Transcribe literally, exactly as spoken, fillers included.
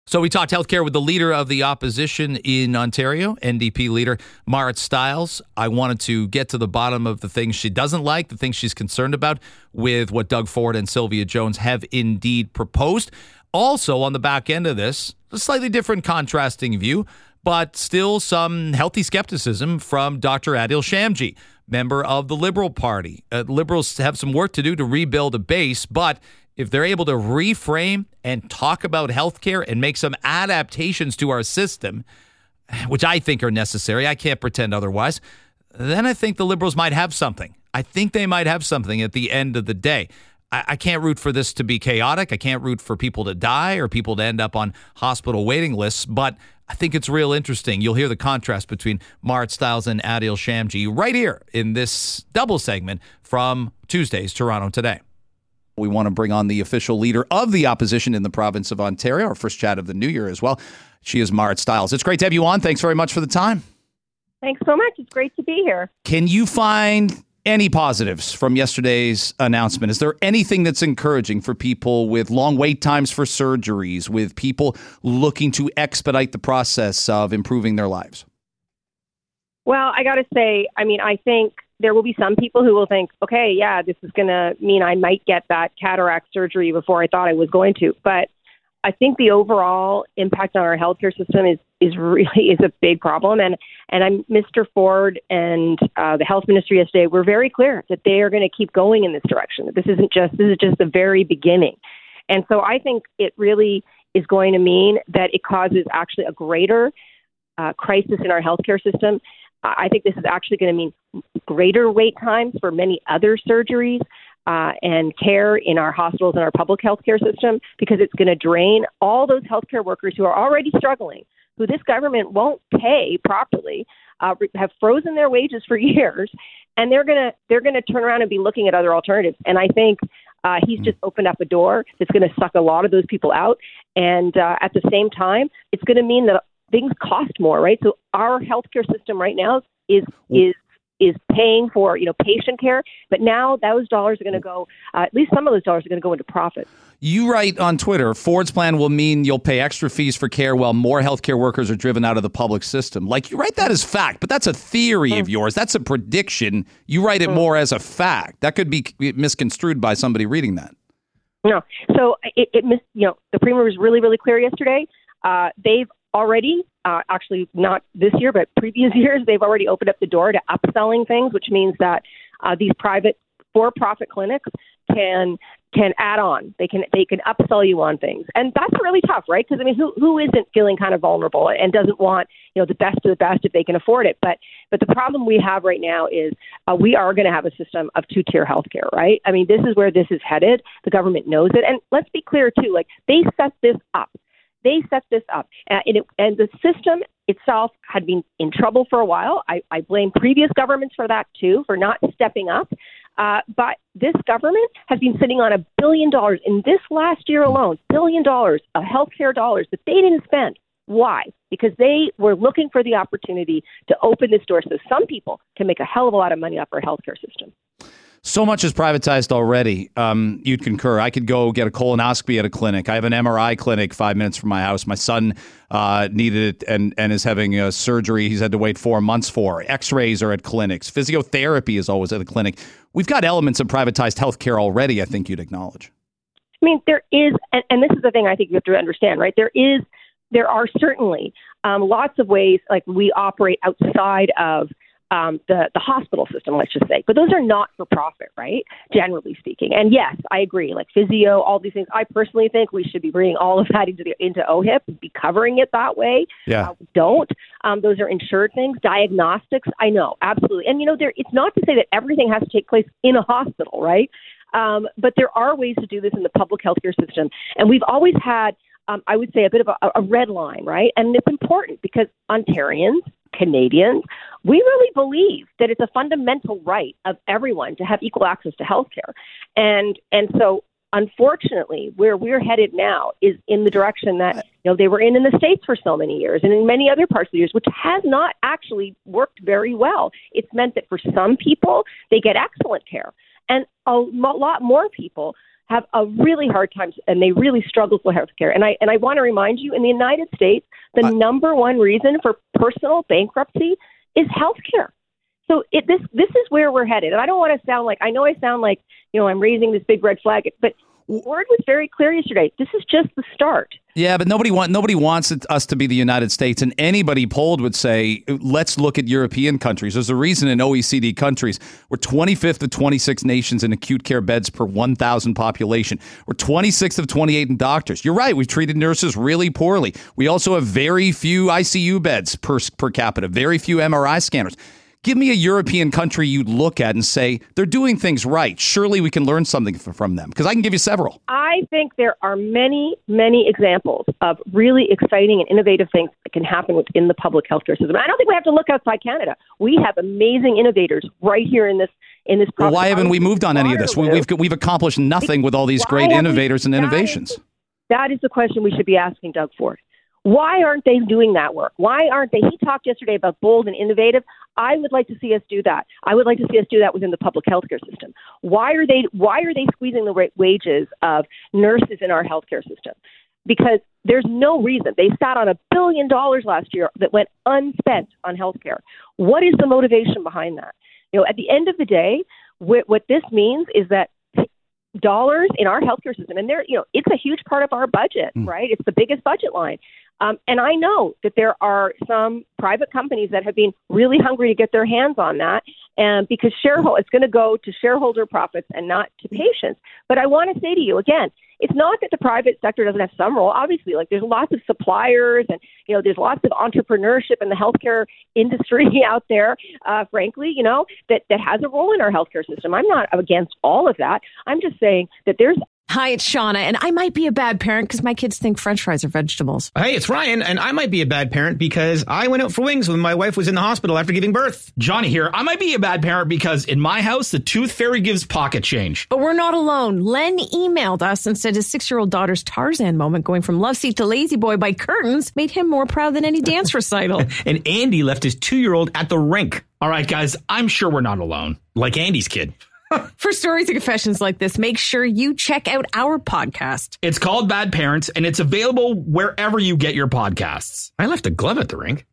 So we talked healthcare with the leader of the opposition in Ontario, N D P leader Marit Stiles. I wanted to get to the bottom of the things she doesn't like, the things she's concerned about with what Doug Ford and Sylvia Jones have indeed proposed. Also, on the back end of this, a slightly different contrasting view, but still some healthy skepticism from Doctor Adil Shamji, member of the Liberal Party. Uh, Liberals have some work to do to rebuild a base, but if they're able to reframe and talk about healthcare and make some adaptations to our system, which I think are necessary, I can't pretend otherwise, then I think the Liberals might have something. I think they might have something at the end of the day. I, I can't root for this to be chaotic. I can't root for people to die or people to end up on hospital waiting lists, but I think it's real interesting. You'll hear the contrast between Marit Stiles and Adil Shamji right here in this double segment from Tuesday's Toronto Today. We want to bring on the official leader of the opposition in the province of Ontario, our first chat of the new year as well. She is Marit Stiles. It's great to have you on. Thanks very much for the time. Thanks so much. It's great to be here. Can you find any positives from yesterday's announcement? Is there anything that's encouraging for people with long wait times for surgeries, with people looking to expedite the process of improving their lives? Well, I got to say, I mean, I think there will be some people who will think, okay, yeah, this is going to mean I might get that cataract surgery before I thought I was going to. But I think the overall impact on our healthcare system is is really is a big problem. And and I'm Mister Ford and uh, the health ministry yesterday were very clear that they are going to keep going in this direction. That this isn't just this is just the very beginning. And so I think it really is going to mean that it causes actually a greater uh, crisis in our healthcare system. I think this is actually going to mean greater wait times for many other surgeries uh, and care in our hospitals and our public healthcare system, because it's going to drain all those healthcare workers who are already struggling, who this government won't pay properly, uh, have frozen their wages for years, and they're going to they're going to turn around and be looking at other alternatives. And I think uh, he's just opened up a door that's going to suck a lot of those people out. And uh, at the same time, it's going to mean that things cost more, right? So our healthcare system right now is is is paying for, you know, patient care, but now those dollars are going to go, uh, at least some of those dollars are going to go into profit. You write on Twitter, Ford's plan will mean you'll pay extra fees for care while more healthcare workers are driven out of the public system. Like, you write that as fact, but that's a theory mm. of yours. That's a prediction. You write it mm. more as a fact. That could be misconstrued by somebody reading that. No. So it, it mis- you know, the Premier was really, really clear yesterday. Uh, they've already, uh, actually not this year, but previous years, they've already opened up the door to upselling things, which means that uh, these private for-profit clinics can can add on. They can they can upsell you on things, and that's really tough, right? Because I mean, who who isn't feeling kind of vulnerable and doesn't want, you know, the best of the best if they can afford it? But but the problem we have right now is uh, we are going to have a system of two-tier healthcare, right? I mean, this is where this is headed. The government knows it, and let's be clear too. Like, they set this up. They set this up, uh, and, it, and the system itself had been in trouble for a while. I, I blame previous governments for that, too, for not stepping up. Uh, but this government has been sitting on a billion dollars in this last year alone, billion dollars of healthcare dollars that they didn't spend. Why? Because they were looking for the opportunity to open this door so some people can make a hell of a lot of money off our healthcare system. So much is privatized already. Um, you'd concur. I could go get a colonoscopy at a clinic. I have an M R I clinic five minutes from my house. My son uh, needed it and, and is having a surgery he's had to wait four months for. X-rays are at clinics. Physiotherapy is always at a clinic. We've got elements of privatized healthcare already, I think you'd acknowledge. I mean, there is, and, and this is the thing I think you have to understand, right? There is, there are certainly um, lots of ways, like, we operate outside of Um, the, the hospital system, let's just say. But those are not for profit, right? Generally speaking. And yes, I agree. Like physio, all these things. I personally think we should be bringing all of that into the into O H I P, be covering it that way. Yeah. Uh, don't. Um, those are insured things. Diagnostics, I know, absolutely. And, you know, there. It's not to say that everything has to take place in a hospital, right? Um, but there are ways to do this in the public healthcare system. And we've always had, um, I would say, a bit of a, a red line, right? And it's important because Ontarians, Canadians, we really believe that it's a fundamental right of everyone to have equal access to healthcare. And and so, unfortunately, where we're headed now is in the direction that, you know, they were in in the States for so many years and in many other parts of the years, which has not actually worked very well. It's meant that for some people, they get excellent care. And a lot more people have a really hard time, and they really struggle with health care. And I and I want to remind you, in the United States, the uh, number one reason for personal bankruptcy is health care. So it, this this is where we're headed. And I don't want to sound like, I know I sound like, you know, I'm raising this big red flag, but Ford was very clear yesterday. This is just the start. Yeah, but nobody want nobody wants it, us to be the United States, and anybody polled would say, let's look at European countries. There's a reason in O E C D countries we're twenty-fifth of twenty-six nations in acute care beds per one thousand population. We're twenty-sixth of twenty-eight in doctors. You're right. We've treated nurses really poorly. We also have very few I C U beds per per capita, very few M R I scanners. Give me a European country you'd look at and say, they're doing things right. Surely we can learn something from them, because I can give you several. I think there are many, many examples of really exciting and innovative things that can happen within the public healthcare system. I don't think we have to look outside Canada. We have amazing innovators right here in this in this province. Well, why haven't we moved on any of this? We've we've accomplished nothing with all these great innovators and innovations. That is the question we should be asking Doug Ford. Why aren't they doing that work? Why aren't they? He talked yesterday about bold and innovative. I would like to see us do that. I would like to see us do that within the public healthcare system. Why are they? Why are they squeezing the wages of nurses in our healthcare system? Because there's no reason. They sat on a billion dollars last year that went unspent on healthcare. What is the motivation behind that? You know, at the end of the day, what, what this means is that dollars in our healthcare system, and there, you know, it's a huge part of our budget, mm. right? It's the biggest budget line. Um, and I know that there are some private companies that have been really hungry to get their hands on that, and because shareholder, it's going to go to shareholder profits and not to patients. But I want to say to you again, it's not that the private sector doesn't have some role. Obviously, like there's lots of suppliers, and you know, there's lots of entrepreneurship in the healthcare industry out there. Uh, frankly, you know, that that has a role in our healthcare system. I'm not against all of that. I'm just saying that there's. Hi, it's Shauna, and I might be a bad parent because my kids think French fries are vegetables. Hey, it's Ryan, and I might be a bad parent because I went out for wings when my wife was in the hospital after giving birth. Johnny here. I might be a bad parent because in my house, the tooth fairy gives pocket change. But we're not alone. Len emailed us and said his six-year-old daughter's Tarzan moment going from love seat to lazy boy by curtains made him more proud than any dance recital. And Andy left his two-year-old at the rink. All right, guys, I'm sure we're not alone. Like Andy's kid. For stories and confessions like this, make sure you check out our podcast. It's called Bad Parents, and it's available wherever you get your podcasts. I left a glove at the rink.